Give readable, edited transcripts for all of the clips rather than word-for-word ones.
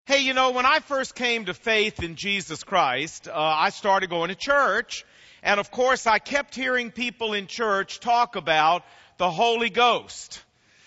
Hey, when I first came to faith in Jesus Christ, I started going to church. And of course, I kept hearing people in church talk about the Holy Ghost.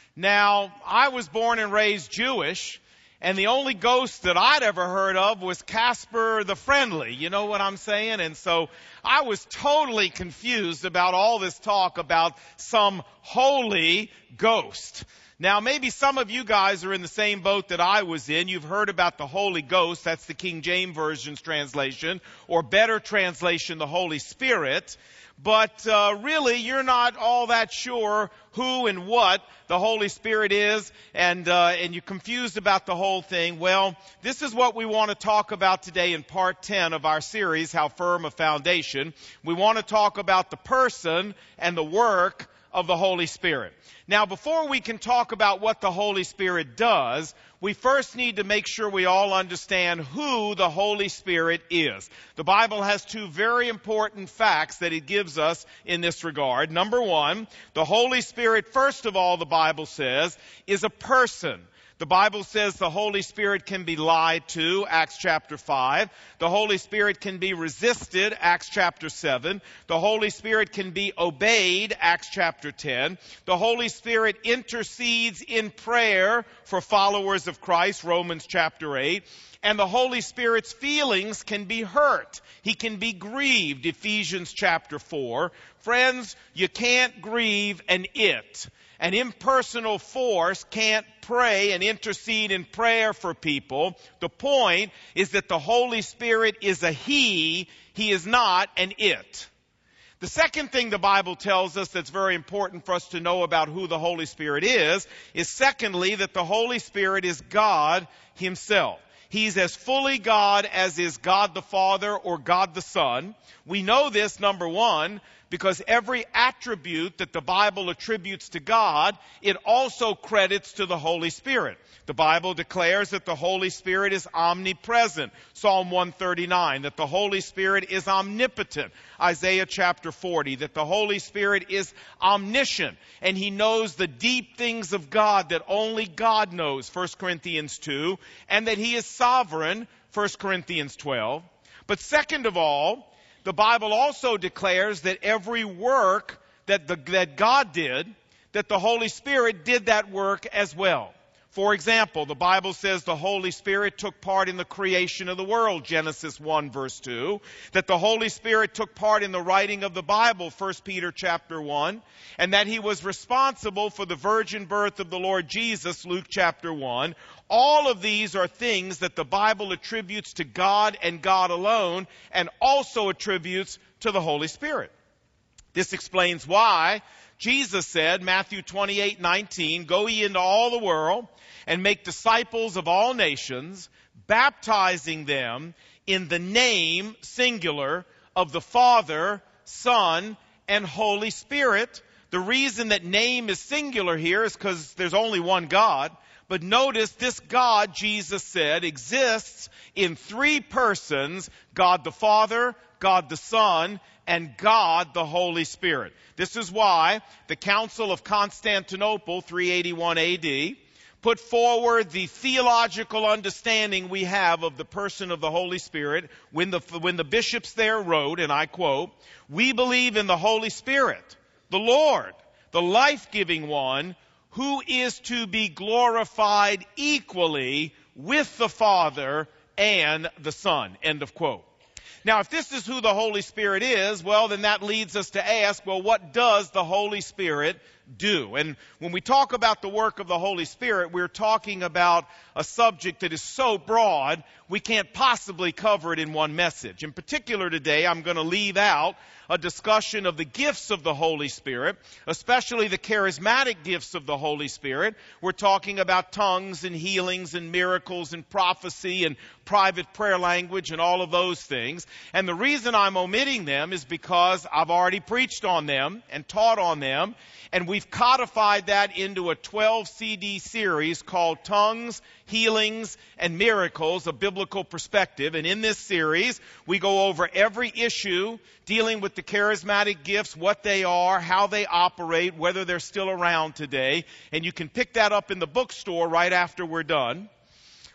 Now, I was born and raised Jewish, and the only ghost that I'd ever heard of was Casper the Friendly. You know what I'm saying? And so I was totally confused about all this talk about some Holy Ghost. Now, maybe some of you guys are in the same boat that I was in. You've heard about the Holy Ghost. That's the King James Version's translation, or better translation, the Holy Spirit. But really, you're not all that sure who and what the Holy Spirit is, and you're confused about the whole thing. Well, this is what we want to talk about today in part 10 of our series, How Firm a Foundation. We want to talk about the person and the work of the Holy Spirit. Now, before we can talk about what the Holy Spirit does, we first need to make sure we all understand who the Holy Spirit is. The Bible has two very important facts that it gives us in this regard. Number one, the Holy Spirit, first of all, the Bible says, is a person. The Bible says the Holy Spirit can be lied to, Acts chapter 5. The Holy Spirit can be resisted, Acts chapter 7. The Holy Spirit can be obeyed, Acts chapter 10. The Holy Spirit intercedes in prayer for followers of Christ, Romans chapter 8. And the Holy Spirit's feelings can be hurt. He can be grieved, Ephesians chapter 4. Friends, you can't grieve an it. An impersonal force can't pray and intercede in prayer for people. The point is that the Holy Spirit is a He. He is not an it. The second thing the Bible tells us that's very important for us to know about who the Holy Spirit is secondly, that the Holy Spirit is God Himself. He's as fully God as is God the Father or God the Son. We know this, number one, because every attribute that the Bible attributes to God, it also credits to the Holy Spirit. The Bible declares that the Holy Spirit is omnipresent. Psalm 139, that the Holy Spirit is omnipotent. Isaiah chapter 40, that the Holy Spirit is omniscient, and He knows the deep things of God that only God knows, 1 Corinthians 2, and that He is sovereign, 1 Corinthians 12. But second of all, the Bible also declares that every work that God did, that the Holy Spirit did that work as well. For example, the Bible says the Holy Spirit took part in the creation of the world, Genesis 1 verse 2. That the Holy Spirit took part in the writing of the Bible, 1 Peter chapter 1. And that He was responsible for the virgin birth of the Lord Jesus, Luke chapter 1. All of these are things that the Bible attributes to God and God alone, and also attributes to the Holy Spirit. This explains why Jesus said, Matthew 28:19, "Go ye into all the world and make disciples of all nations, baptizing them in the name, singular, of the Father, Son, and Holy Spirit." The reason that name is singular here is because there's only one God. But notice this God, Jesus said, exists in three persons: God the Father, God the Son, and God the Holy Spirit. This is why the Council of Constantinople, 381 AD, put forward the theological understanding we have of the person of the Holy Spirit when the bishops there wrote, and I quote, "We believe in the Holy Spirit, the Lord, the life-giving one, who is to be glorified equally with the Father and the Son." End of quote. Now, if this is who the Holy Spirit is, well, then that leads us to ask, well, what does the Holy Spirit do? And when we talk about the work of the Holy Spirit, we're talking about a subject that is so broad, we can't possibly cover it in one message. In particular today, I'm going to leave out a discussion of the gifts of the Holy Spirit, especially the charismatic gifts of the Holy Spirit. We're talking about tongues and healings and miracles and prophecy and private prayer language and all of those things. And the reason I'm omitting them is because I've already preached on them and taught on them, and we've codified that into a 12 CD series called Tongues, Healings, and Miracles, a Biblical Perspective. And in this series, we go over every issue dealing with the charismatic gifts, what they are, how they operate, whether they're still around today. And you can pick that up in the bookstore right after we're done.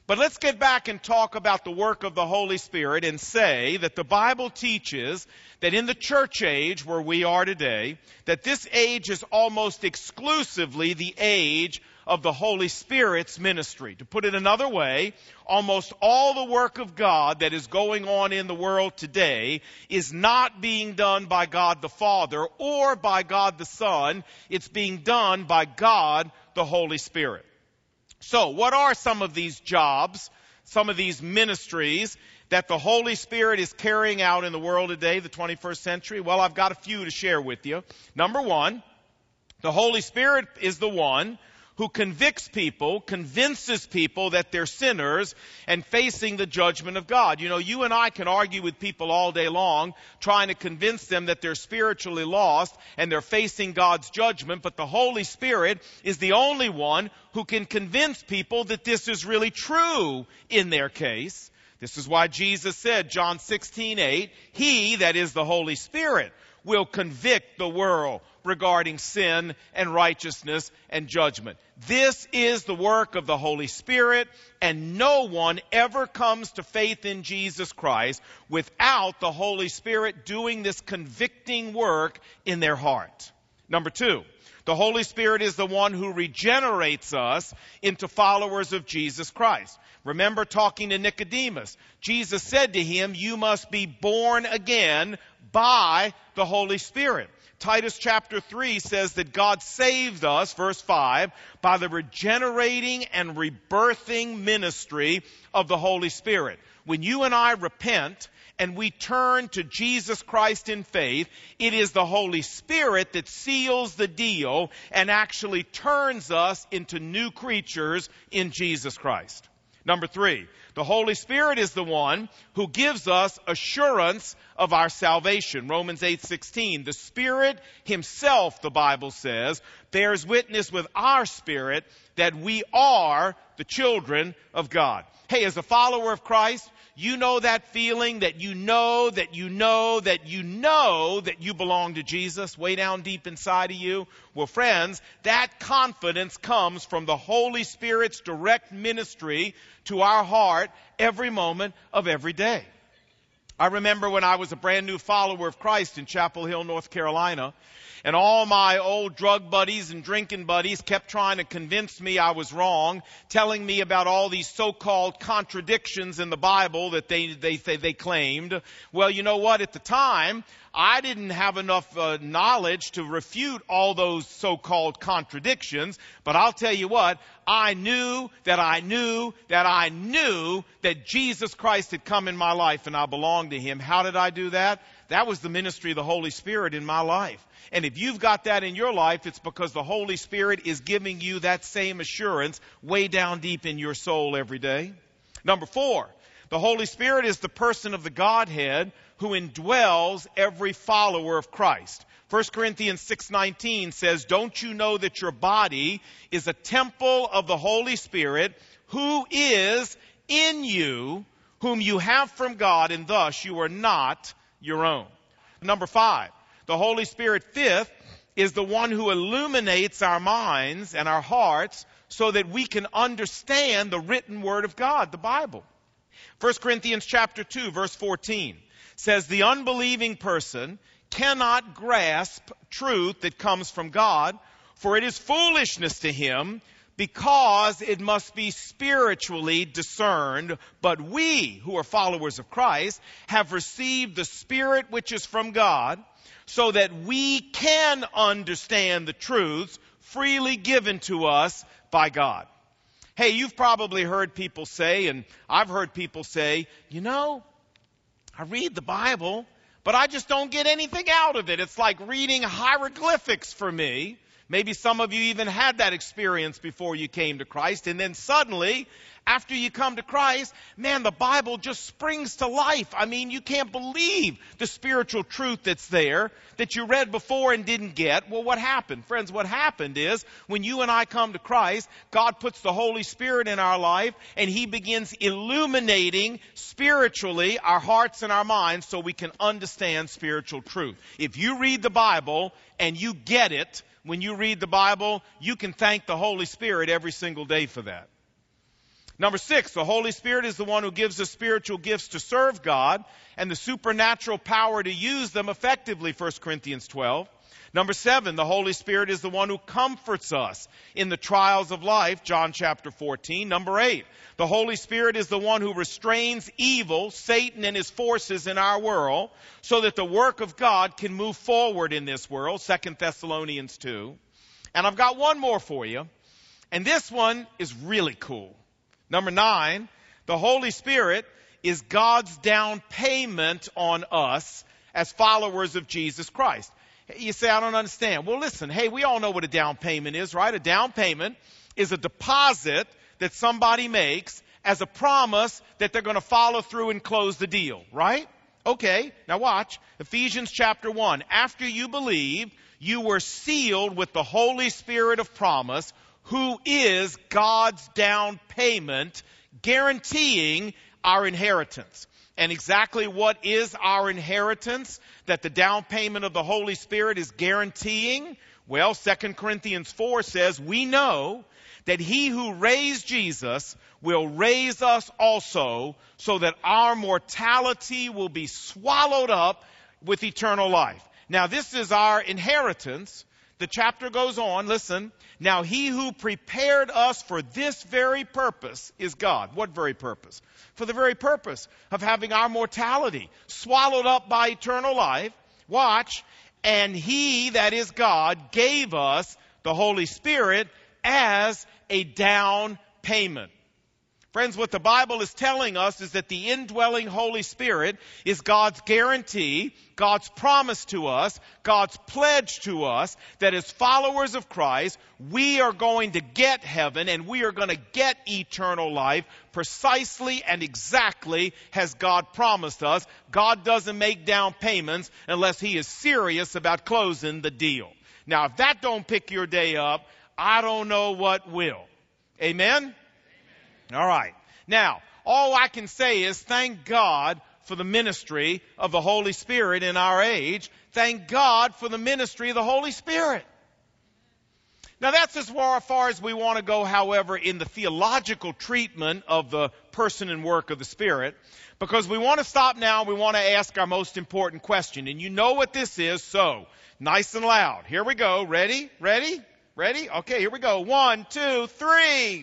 But let's get back and talk about the work of the Holy Spirit and say that the Bible teaches that in the church age where we are today, that this age is almost exclusively the age of the Holy Spirit's ministry. To put it another way, almost all the work of God that is going on in the world today is not being done by God the Father or by God the Son. It's being done by God the Holy Spirit. So, what are some of these jobs, some of these ministries that the Holy Spirit is carrying out in the world today, the 21st century? Well, I've got a few to share with you. Number one, the Holy Spirit is the one who convinces people that they're sinners and facing the judgment of God. You know, you and I can argue with people all day long, trying to convince them that they're spiritually lost and they're facing God's judgment, but the Holy Spirit is the only one who can convince people that this is really true in their case. This is why Jesus said, John 16:8, He, that is the Holy Spirit, will convict the world regarding sin and righteousness and judgment. This is the work of the Holy Spirit, and no one ever comes to faith in Jesus Christ without the Holy Spirit doing this convicting work in their heart. Number two, the Holy Spirit is the one who regenerates us into followers of Jesus Christ. Remember talking to Nicodemus. Jesus said to him, you must be born again by the Holy Spirit. Titus chapter 3 says that God saved us, verse 5, by the regenerating and rebirthing ministry of the Holy Spirit. When you and I repent and we turn to Jesus Christ in faith, it is the Holy Spirit that seals the deal and actually turns us into new creatures in Jesus Christ. Number three, the Holy Spirit is the one who gives us assurance of our salvation. Romans 8:16. The Spirit Himself, the Bible says, bears witness with our spirit that we are the children of God. Hey, as a follower of Christ, you know that feeling that you know that you know that you know that you belong to Jesus way down deep inside of you? Well, friends, that confidence comes from the Holy Spirit's direct ministry to our heart every moment of every day. I remember when I was a brand new follower of Christ in Chapel Hill, North Carolina, and all my old drug buddies and drinking buddies kept trying to convince me I was wrong, telling me about all these so-called contradictions in the Bible that they claimed. Well, you know what? At the time, I didn't have enough knowledge to refute all those so-called contradictions. But I'll tell you what, I knew that Jesus Christ had come in my life and I belonged to Him. How did I do that? That was the ministry of the Holy Spirit in my life. And if you've got that in your life, it's because the Holy Spirit is giving you that same assurance way down deep in your soul every day. Number four, the Holy Spirit is the person of the Godhead who indwells every follower of Christ. 1 Corinthians 6:19 says, don't you know that your body is a temple of the Holy Spirit who is in you, whom you have from God, and thus you are not your own. Number five, the Holy Spirit, fifth, is the one who illuminates our minds and our hearts so that we can understand the written Word of God, the Bible. 1 Corinthians chapter 2, verse 14 says, the unbelieving person cannot grasp truth that comes from God, for it is foolishness to him, because it must be spiritually discerned. But we, who are followers of Christ, have received the Spirit which is from God, so that we can understand the truths freely given to us by God. Hey, you've probably heard people say, and I've heard people say, you know, I read the Bible, but I just don't get anything out of it. It's like reading hieroglyphics for me. Maybe some of you even had that experience before you came to Christ. And then suddenly, after you come to Christ, man, the Bible just springs to life. I mean, you can't believe the spiritual truth that's there that you read before and didn't get. Well, what happened? Friends, what happened is when you and I come to Christ, God puts the Holy Spirit in our life and He begins illuminating spiritually our hearts and our minds so we can understand spiritual truth. If you read the Bible and you get it, when you read the Bible, you can thank the Holy Spirit every single day for that. Number 6, the Holy Spirit is the one who gives us spiritual gifts to serve God and the supernatural power to use them effectively, 1 Corinthians 12. Number 7, the Holy Spirit is the one who comforts us in the trials of life, John chapter 14. Number 8, the Holy Spirit is the one who restrains evil, Satan and his forces in our world, so that the work of God can move forward in this world, 2 Thessalonians 2. And I've got one more for you, and this one is really cool. Number 9, the Holy Spirit is God's down payment on us as followers of Jesus Christ. You say, I don't understand. Well, listen, hey, we all know what a down payment is, right? A down payment is a deposit that somebody makes as a promise that they're going to follow through and close the deal, right? Okay, now watch. Ephesians chapter 1. After you believed, you were sealed with the Holy Spirit of promise, who is God's down payment, guaranteeing our inheritance. And exactly what is our inheritance that the down payment of the Holy Spirit is guaranteeing? Well, 2 Corinthians 4 says, we know that he who raised Jesus will raise us also, so that our mortality will be swallowed up with eternal life. Now, this is our inheritance. The chapter goes on, listen. Now, he who prepared us for this very purpose is God. What very purpose? For the very purpose of having our mortality swallowed up by eternal life. Watch. And he, that is God, gave us the Holy Spirit as a down payment. Friends, what the Bible is telling us is that the indwelling Holy Spirit is God's guarantee, God's promise to us, God's pledge to us that as followers of Christ, we are going to get heaven and we are going to get eternal life precisely and exactly as God promised us. God doesn't make down payments unless he is serious about closing the deal. Now, if that don't pick your day up, I don't know what will. Amen? All right. Now, all I can say is thank God for the ministry of the Holy Spirit in our age. Thank God for the ministry of the Holy Spirit. Now, that's as far as we want to go, however, in the theological treatment of the person and work of the Spirit, because we want to stop now. We want to ask our most important question. And you know what this is, so nice and loud. Here we go. Ready? Ready? Ready? Okay, here we go. 1, 2, 3.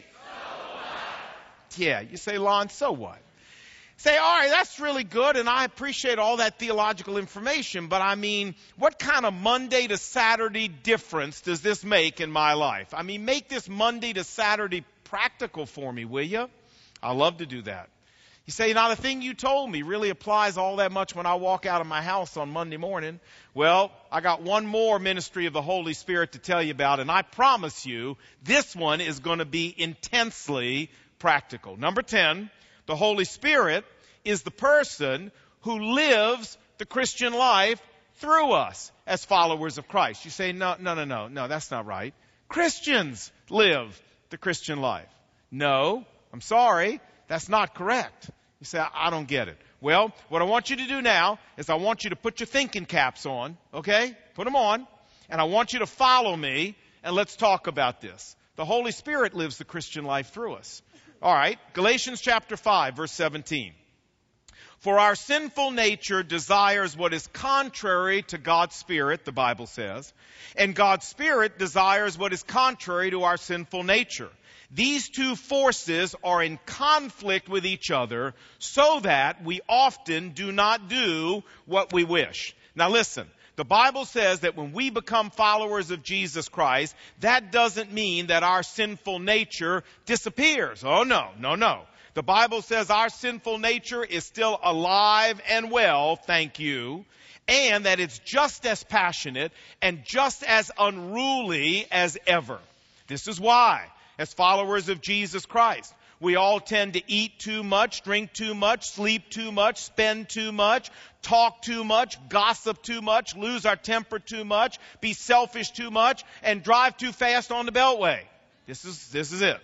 Yeah, you say, Lon, so what? Say, all right, that's really good, and I appreciate all that theological information, but I mean, what kind of Monday to Saturday difference does this make in my life? I mean, make this Monday to Saturday practical for me, will you? I'd love to do that. You say, now the thing you told me really applies all that much when I walk out of my house on Monday morning. Well, I got one more ministry of the Holy Spirit to tell you about, and I promise you, this one is going to be intensely practical. Number 10, the Holy Spirit is the person who lives the Christian life through us as followers of Christ. You say, no, that's not right. Christians live the Christian life. No, I'm sorry, that's not correct. You say, I don't get it. Well, what I want you to do now is I want you to put your thinking caps on, okay? Put them on, and I want you to follow me, and let's talk about this. The Holy Spirit lives the Christian life through us. All right, Galatians chapter 5, verse 17. For our sinful nature desires what is contrary to God's Spirit, the Bible says, and God's Spirit desires what is contrary to our sinful nature. These two forces are in conflict with each other so that we often do not do what we wish. Now listen. The Bible says that when we become followers of Jesus Christ, that doesn't mean that our sinful nature disappears. Oh, no. The Bible says our sinful nature is still alive and well, thank you, and that it's just as passionate and just as unruly as ever. This is why, as followers of Jesus Christ, we all tend to eat too much, drink too much, sleep too much, spend too much, talk too much, gossip too much, lose our temper too much, be selfish too much, and drive too fast on the Beltway. This is it.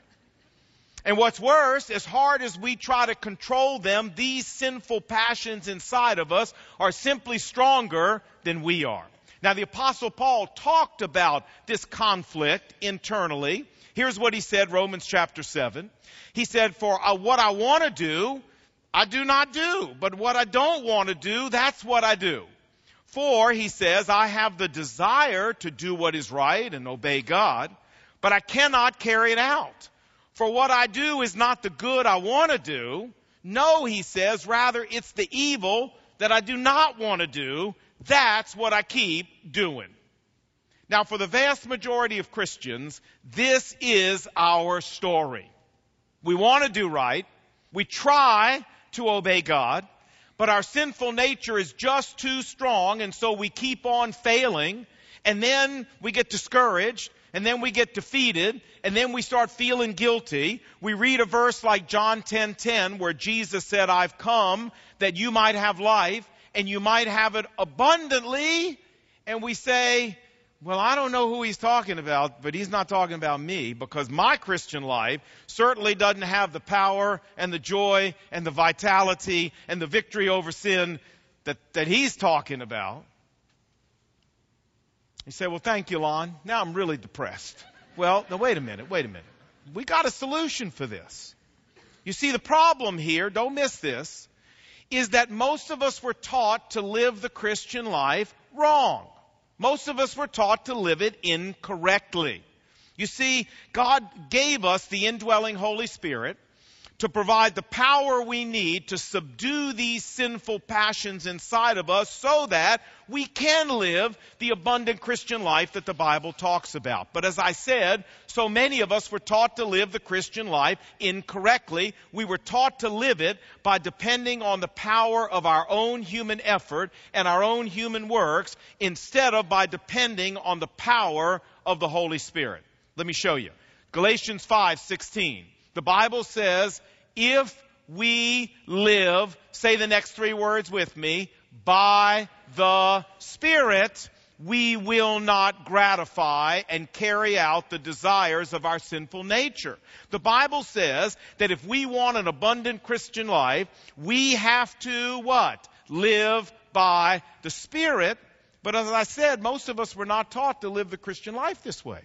And what's worse, as hard as we try to control them, these sinful passions inside of us are simply stronger than we are. Now, the Apostle Paul talked about this conflict internally. Here's what he said, Romans chapter 7. He said, for what I want to do, I do not do. But what I don't want to do, that's what I do. For, he says, I have the desire to do what is right and obey God, but I cannot carry it out. For what I do is not the good I want to do. No, he says, rather it's the evil that I do not want to do. That's what I keep doing. Now, for the vast majority of Christians, this is our story. We want to do right. We try to obey God, but our sinful nature is just too strong, and so we keep on failing, and then we get discouraged, and then we get defeated, and then we start feeling guilty. We read a verse like John 10:10, where Jesus said, I've come that you might have life, and you might have it abundantly. And we say, well, I don't know who he's talking about, but he's not talking about me, because my Christian life certainly doesn't have the power and the joy and the vitality and the victory over sin that he's talking about. You say, well, thank you, Lon. Now I'm really depressed. Well, now wait a minute. We got a solution for this. You see, the problem here, don't miss this, is that most of us were taught to live the Christian life wrong. Most of us were taught to live it incorrectly. You see, God gave us the indwelling Holy Spirit to provide the power we need to subdue these sinful passions inside of us so that we can live the abundant Christian life that the Bible talks about. But as I said, so many of us were taught to live the Christian life incorrectly. We were taught to live it by depending on the power of our own human effort and our own human works instead of by depending on the power of the Holy Spirit. Let me show you. Galatians 5:16. The Bible says, if we live, say the next three words with me, by the Spirit, we will not gratify and carry out the desires of our sinful nature. The Bible says that if we want an abundant Christian life, we have to what? Live by the Spirit. But as I said, most of us were not taught to live the Christian life this way.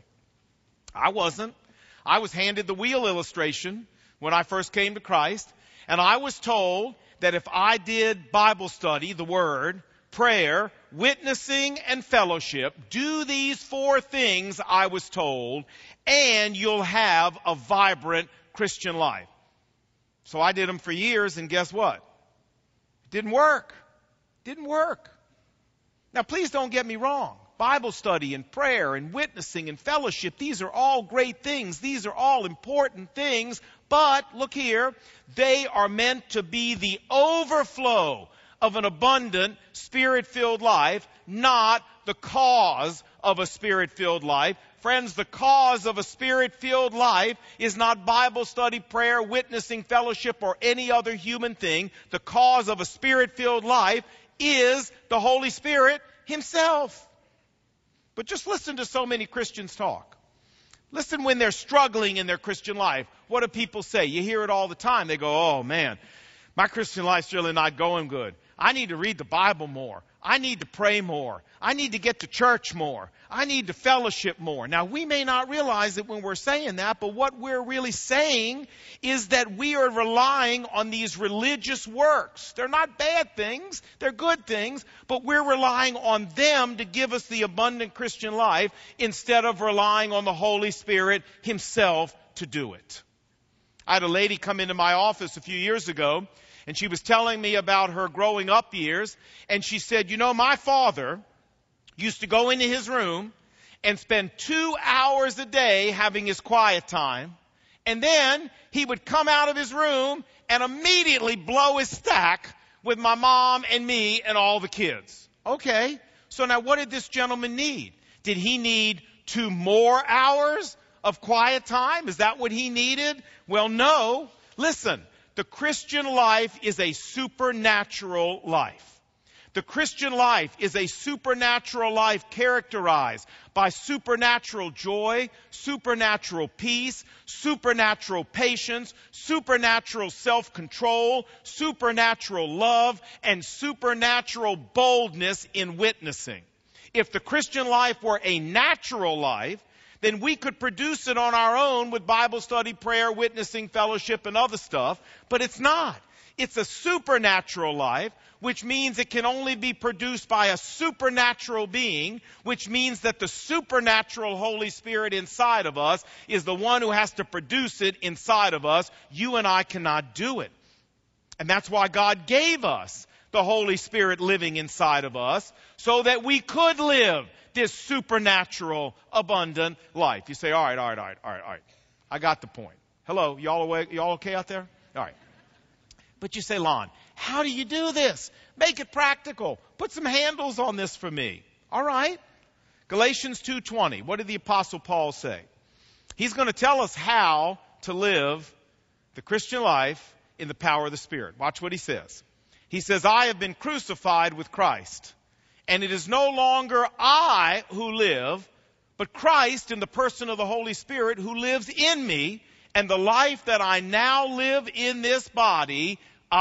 I wasn't. I was handed the wheel illustration when I first came to Christ, and I was told that if I did Bible study, the Word, prayer, witnessing, and fellowship, do these four things, I was told, and you'll have a vibrant Christian life. So I did them for years, and guess what? It didn't work. Didn't work. Now, please don't get me wrong. Bible study and prayer and witnessing and fellowship, these are all great things. These are all important things. But, look here, they are meant to be the overflow of an abundant, Spirit-filled life, not the cause of a Spirit-filled life. Friends, the cause of a Spirit-filled life is not Bible study, prayer, witnessing, fellowship, or any other human thing. The cause of a Spirit-filled life is the Holy Spirit Himself. But just listen to so many Christians talk. Listen when they're struggling in their Christian life. What do people say? You hear it all the time. They go, oh man, my Christian life's really not going good. I need to read the Bible more. I need to pray more. I need to get to church more. I need to fellowship more. Now, we may not realize it when we're saying that, but what we're really saying is that we are relying on these religious works. They're not bad things. They're good things, but we're relying on them to give us the abundant Christian life instead of relying on the Holy Spirit Himself to do it. I had a lady come into my office a few years ago, and she was telling me about her growing up years. And she said, you know, my father used to go into his room and spend 2 hours a day having his quiet time. And then he would come out of his room and immediately blow his stack with my mom and me and all the kids. Okay, so now what did this gentleman need? Did he need 2 more hours of quiet time? Is that what he needed? Well, no. Listen. The Christian life is a supernatural life. The Christian life is a supernatural life characterized by supernatural joy, supernatural peace, supernatural patience, supernatural self-control, supernatural love, and supernatural boldness in witnessing. If the Christian life were a natural life, then we could produce it on our own with Bible study, prayer, witnessing, fellowship, and other stuff. But it's not. It's a supernatural life, which means it can only be produced by a supernatural being, which means that the supernatural Holy Spirit inside of us is the one who has to produce it inside of us. You and I cannot do it. And that's why God gave us the Holy Spirit living inside of us, so that we could live this supernatural, abundant life. You say, all right. I got the point. Hello, y'all awake? Y'all okay out there? All right. But you say, Lon, how do you do this? Make it practical. Put some handles on this for me. All right. Galatians 2:20. What did the Apostle Paul say? He's going to tell us how to live the Christian life in the power of the Spirit. Watch what he says. He says, I have been crucified with Christ, and it is no longer I who live, but Christ in the person of the Holy Spirit who lives in me, and the life that I now live in this body,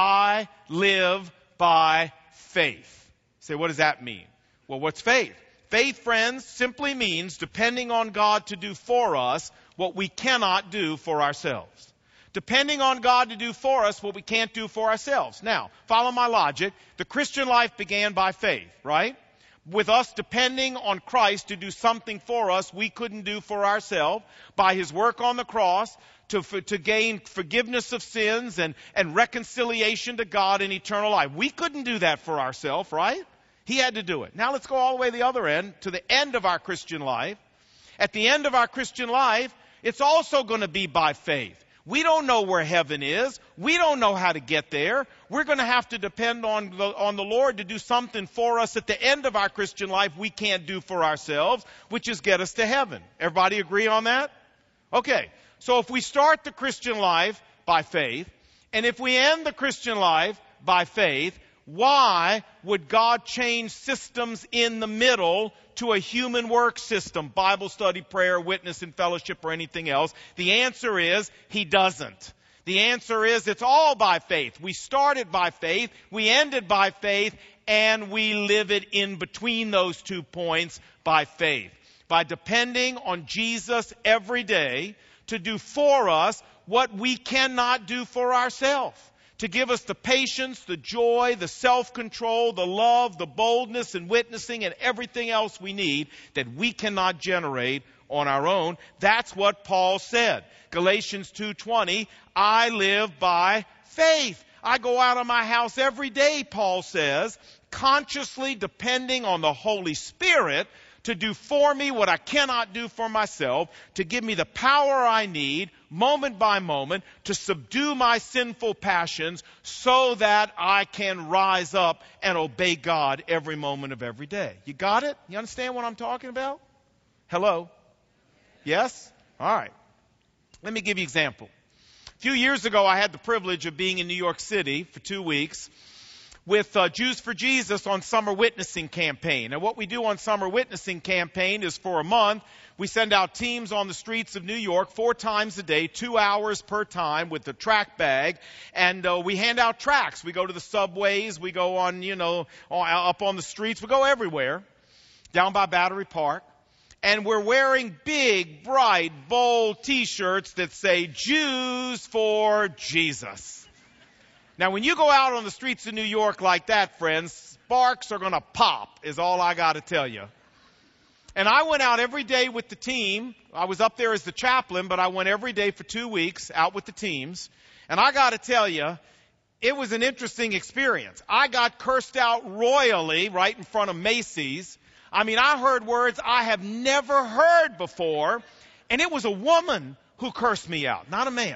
I live by faith. You say, what does that mean? Well, what's faith? Faith, friends, simply means depending on God to do for us what we cannot do for ourselves. Depending on God to do for us what we can't do for ourselves. Now, follow my logic. The Christian life began by faith, right? With us depending on Christ to do something for us we couldn't do for ourselves, by his work on the cross to gain forgiveness of sins and reconciliation to God and eternal life. We couldn't do that for ourselves, right? He had to do it. Now let's go all the way to the other end, to the end of our Christian life. At the end of our Christian life, it's also going to be by faith. We don't know where heaven is. We don't know how to get there. We're going to have to depend on the Lord to do something for us at the end of our Christian life we can't do for ourselves, which is get us to heaven. Everybody agree on that? Okay. So if we start the Christian life by faith, and if we end the Christian life by faith, why would God change systems in the middle to a human work system, Bible study, prayer, witness, and fellowship, or anything else? The answer is he doesn't. The answer is it's all by faith. We started by faith, we ended by faith, and we live it in between those 2 points by faith. By depending on Jesus every day to do for us what we cannot do for ourselves. To give us the patience, the joy, the self-control, the love, the boldness and witnessing and everything else we need that we cannot generate on our own. That's what Paul said. Galatians 2:20, I live by faith. I go out of my house every day, Paul says, consciously depending on the Holy Spirit to do for me what I cannot do for myself, to give me the power I need, moment by moment, to subdue my sinful passions so that I can rise up and obey God every moment of every day. You got it? You understand what I'm talking about? Hello? Yes? All right. Let me give you an example. A few years ago, I had the privilege of being in New York City for 2 weeks with Jews for Jesus on Summer Witnessing Campaign. And what we do on Summer Witnessing Campaign is for a month, we send out teams on the streets of New York 4 times a day, 2 hours per time with the tract bag. And we hand out tracts. We go to the subways. We go on, up on the streets. We go everywhere, down by Battery Park. And we're wearing big, bright, bold T-shirts that say, Jews for Jesus. Now, when you go out on the streets of New York like that, friends, sparks are going to pop, is all I got to tell you. And I went out every day with the team. I was up there as the chaplain, but I went every day for 2 weeks out with the teams. And I got to tell you, it was an interesting experience. I got cursed out royally right in front of Macy's. I mean, I heard words I have never heard before. And it was a woman who cursed me out, not a man.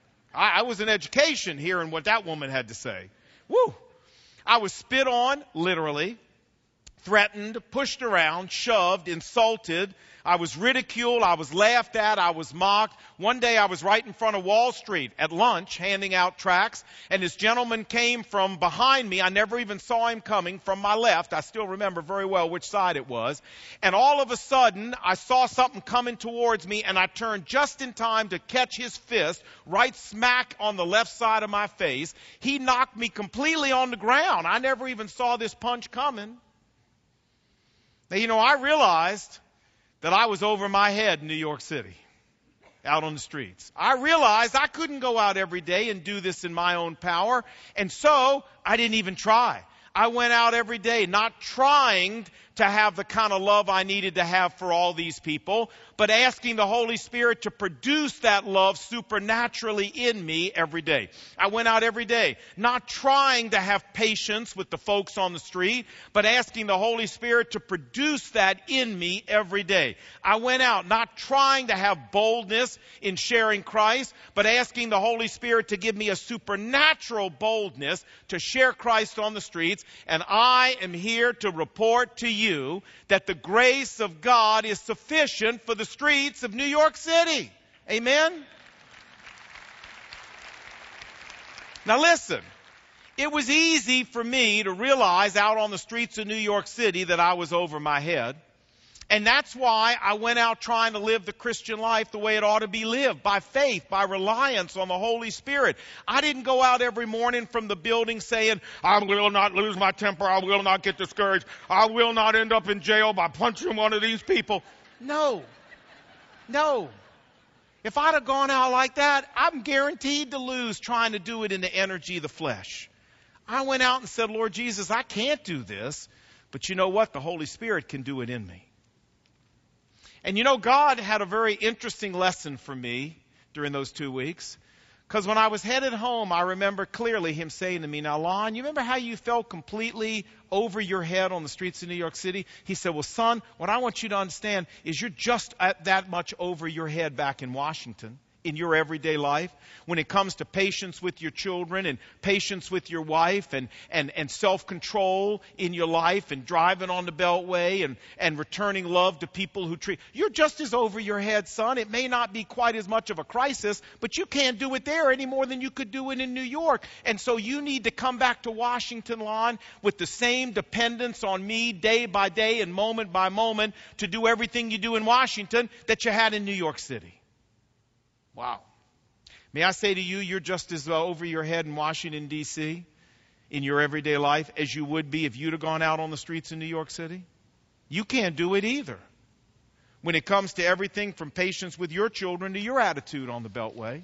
I was in education hearing what that woman had to say. Woo! I was spit on, literally, threatened, pushed around, shoved, insulted. I was ridiculed. I was laughed at. I was mocked. One day I was right in front of Wall Street at lunch handing out tracts, and this gentleman came from behind me. I never even saw him coming from my left. I still remember very well which side it was. And all of a sudden, I saw something coming towards me, and I turned just in time to catch his fist right smack on the left side of my face. He knocked me completely on the ground. I never even saw this punch coming. Now, I realized that I was over my head in New York City, out on the streets. I realized I couldn't go out every day and do this in my own power, and so I didn't even try. I went out every day, not trying to have the kind of love I needed to have for all these people, but asking the Holy Spirit to produce that love supernaturally in me every day. I went out every day, not trying to have patience with the folks on the street, but asking the Holy Spirit to produce that in me every day. I went out not trying to have boldness in sharing Christ, but asking the Holy Spirit to give me a supernatural boldness to share Christ on the streets. And I am here to report to you that the grace of God is sufficient for the streets of New York City. Amen? Now listen, it was easy for me to realize out on the streets of New York City that I was over my head. And that's why I went out trying to live the Christian life the way it ought to be lived, by faith, by reliance on the Holy Spirit. I didn't go out every morning from the building saying, I will not lose my temper, I will not get discouraged, I will not end up in jail by punching one of these people. No. If I'd have gone out like that, I'm guaranteed to lose trying to do it in the energy of the flesh. I went out and said, Lord Jesus, I can't do this, but you know what? The Holy Spirit can do it in me. And God had a very interesting lesson for me during those 2 weeks. Because when I was headed home, I remember clearly him saying to me, now, Lon, you remember how you felt completely over your head on the streets of New York City? He said, well, son, what I want you to understand is you're just at that much over your head back in Washington. In your everyday life, when it comes to patience with your children and patience with your wife and self-control in your life and driving on the Beltway and returning love to people who treat you're just as over your head, son. It may not be quite as much of a crisis, but you can't do it there any more than you could do it in New York. And so you need to come back to Washington, Lon, with the same dependence on me day by day and moment by moment to do everything you do in Washington that you had in New York City. Wow. May I say to you, you're just as over your head in Washington, D.C., in your everyday life, as you would be if you'd have gone out on the streets in New York City? You can't do it either. When it comes to everything from patience with your children to your attitude on the Beltway.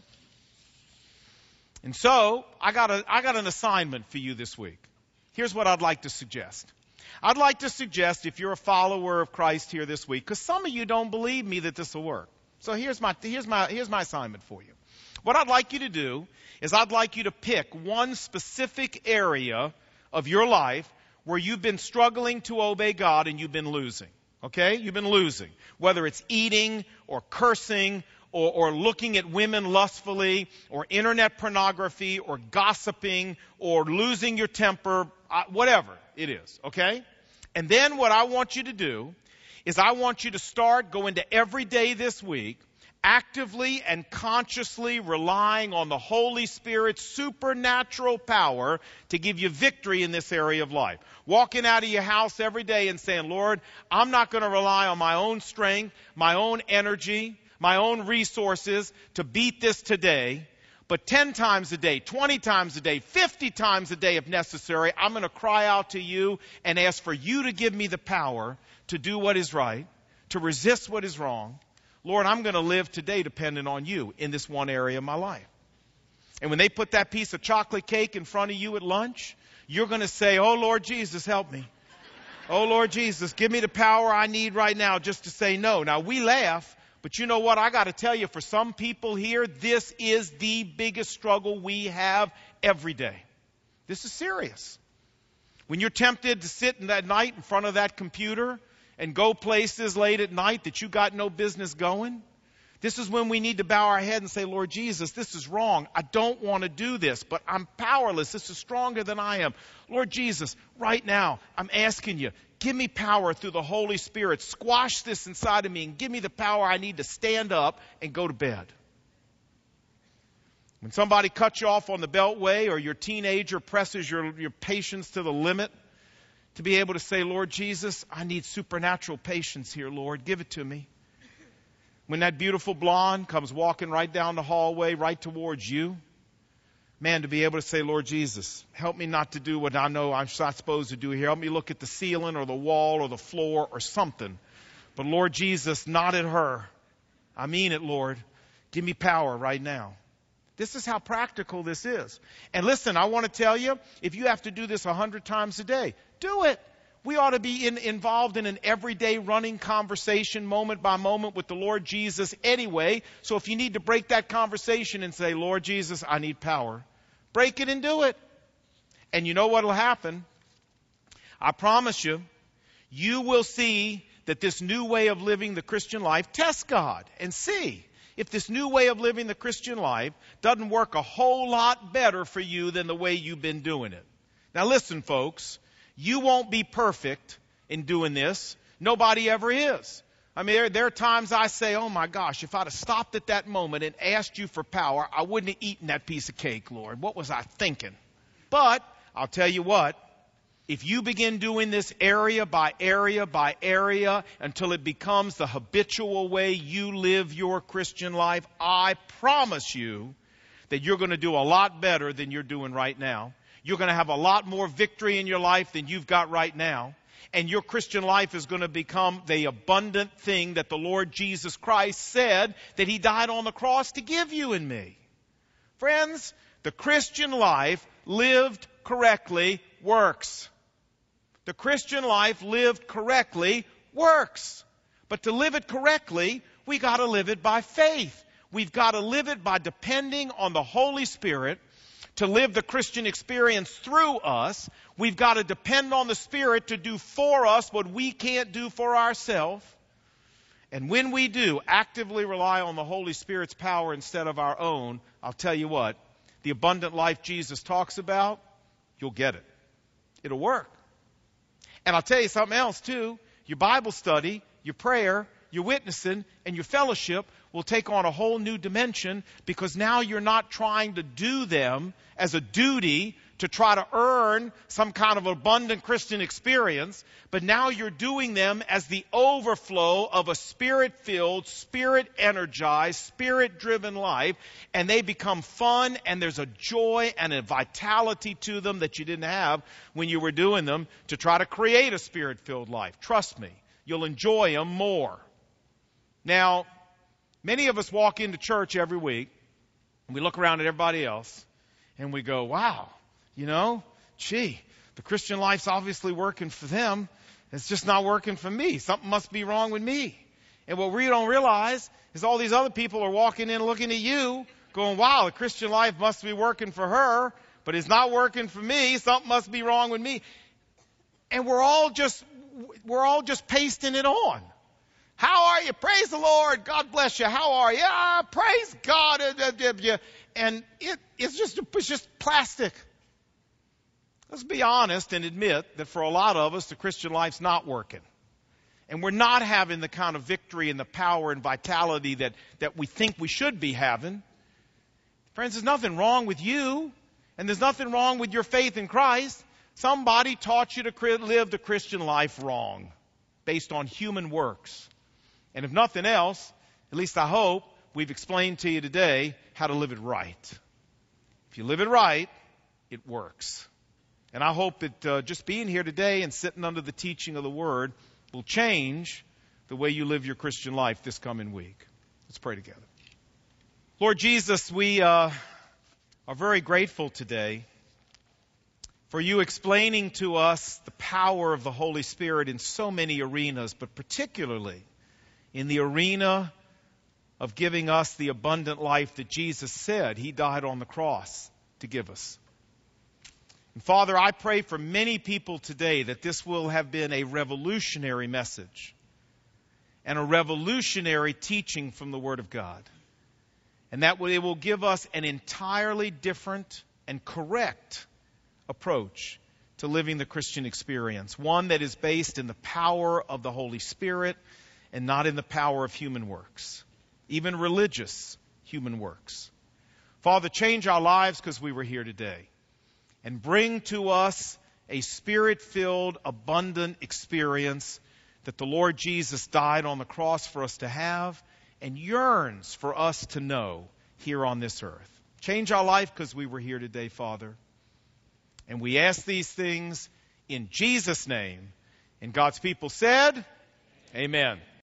And so, I got an assignment for you this week. Here's what I'd like to suggest. I'd like to suggest, if you're a follower of Christ here this week, because some of you don't believe me that this will work. So here's my assignment for you. What I'd like you to do is I'd like you to pick one specific area of your life where you've been struggling to obey God and you've been losing. Okay? You've been losing. Whether it's eating or cursing or looking at women lustfully or internet pornography or gossiping or losing your temper, whatever it is. Okay? And then what I want you to do is I want you to start going to every day this week actively and consciously relying on the Holy Spirit's supernatural power to give you victory in this area of life. Walking out of your house every day and saying, Lord, I'm not going to rely on my own strength, my own energy, my own resources to beat this today. But 10 times a day, 20 times a day, 50 times a day if necessary, I'm going to cry out to you and ask for you to give me the power to do what is right, to resist what is wrong. Lord, I'm going to live today dependent on you in this one area of my life. And when they put that piece of chocolate cake in front of you at lunch, you're going to say, oh, Lord Jesus, help me. Oh, Lord Jesus, give me the power I need right now just to say no. Now, we laugh, but you know what? I got to tell you, for some people here, this is the biggest struggle we have every day. This is serious. When you're tempted to sit in that night in front of that computer and go places late at night that you got no business going, this is when we need to bow our head and say, Lord Jesus, this is wrong. I don't want to do this, but I'm powerless. This is stronger than I am. Lord Jesus, right now, I'm asking you, give me power through the Holy Spirit. Squash this inside of me and give me the power I need to stand up and go to bed. When somebody cuts you off on the Beltway or your teenager presses your patience to the limit, to be able to say, Lord Jesus, I need supernatural patience here, Lord. Give it to me. When that beautiful blonde comes walking right down the hallway, right towards you, Man, to be able to say, Lord Jesus, help me not to do what I know I'm not supposed to do here. Help me look at the ceiling or the wall or the floor or something. But Lord Jesus, not at her. I mean it, Lord. Give me power right now. This is how practical this is. And listen, I want to tell you, if you have to do this 100 times a day, do it. We ought to be involved in an everyday running conversation moment by moment with the Lord Jesus anyway. So if you need to break that conversation and say, Lord Jesus, I need power, break it and do it. And you know what will happen? I promise you, you will see that this new way of living the Christian life, test God and see if this new way of living the Christian life doesn't work a whole lot better for you than the way you've been doing it. Now listen, folks. You won't be perfect in doing this. Nobody ever is. I mean, there are times I say, oh my gosh, if I'd have stopped at that moment and asked you for power, I wouldn't have eaten that piece of cake, Lord. What was I thinking? But I'll tell you what, if you begin doing this area by area by area until it becomes the habitual way you live your Christian life, I promise you that you're going to do a lot better than you're doing right now. You're going to have a lot more victory in your life than you've got right now. And your Christian life is going to become the abundant thing that the Lord Jesus Christ said that He died on the cross to give you and me. Friends, the Christian life lived correctly works. The Christian life lived correctly works. But to live it correctly, we got to live it by faith. We've got to live it by depending on the Holy Spirit. To live the Christian experience through us, we've got to depend on the Spirit to do for us what we can't do for ourselves. And when we do actively rely on the Holy Spirit's power instead of our own, I'll tell you what, the abundant life Jesus talks about, you'll get it. It'll work. And I'll tell you something else too. Your Bible study, your prayer, your witnessing, and your fellowship will take on a whole new dimension because now you're not trying to do them as a duty to try to earn some kind of abundant Christian experience, but now you're doing them as the overflow of a Spirit-filled, Spirit-energized, Spirit-driven life, and they become fun, and there's a joy and a vitality to them that you didn't have when you were doing them to try to create a Spirit-filled life. Trust me, you'll enjoy them more. Now, many of us walk into church every week, and we look around at everybody else, and we go, wow, the Christian life's obviously working for them. It's just not working for me. Something must be wrong with me. And what we don't realize is all these other people are walking in looking at you, going, wow, the Christian life must be working for her, but it's not working for me. Something must be wrong with me. And we're all just pasting it on. How are you? Praise the Lord. God bless you. How are you? Praise God. And it's just plastic. Let's be honest and admit that for a lot of us, the Christian life's not working. And we're not having the kind of victory and the power and vitality that we think we should be having. Friends, there's nothing wrong with you. And there's nothing wrong with your faith in Christ. Somebody taught you to live the Christian life wrong, based on human works. And if nothing else, at least I hope, we've explained to you today how to live it right. If you live it right, it works. And I hope that just being here today and sitting under the teaching of the Word will change the way you live your Christian life this coming week. Let's pray together. Lord Jesus, we are very grateful today for you explaining to us the power of the Holy Spirit in so many arenas, but particularly in the arena of giving us the abundant life that Jesus said He died on the cross to give us. And Father, I pray for many people today that this will have been a revolutionary message and a revolutionary teaching from the Word of God. And that it will give us an entirely different and correct approach to living the Christian experience. One that is based in the power of the Holy Spirit and not in the power of human works, even religious human works. Father, change our lives because we were here today. And bring to us a Spirit-filled, abundant experience that the Lord Jesus died on the cross for us to have and yearns for us to know here on this earth. Change our life because we were here today, Father. And we ask these things in Jesus' name. And God's people said, Amen.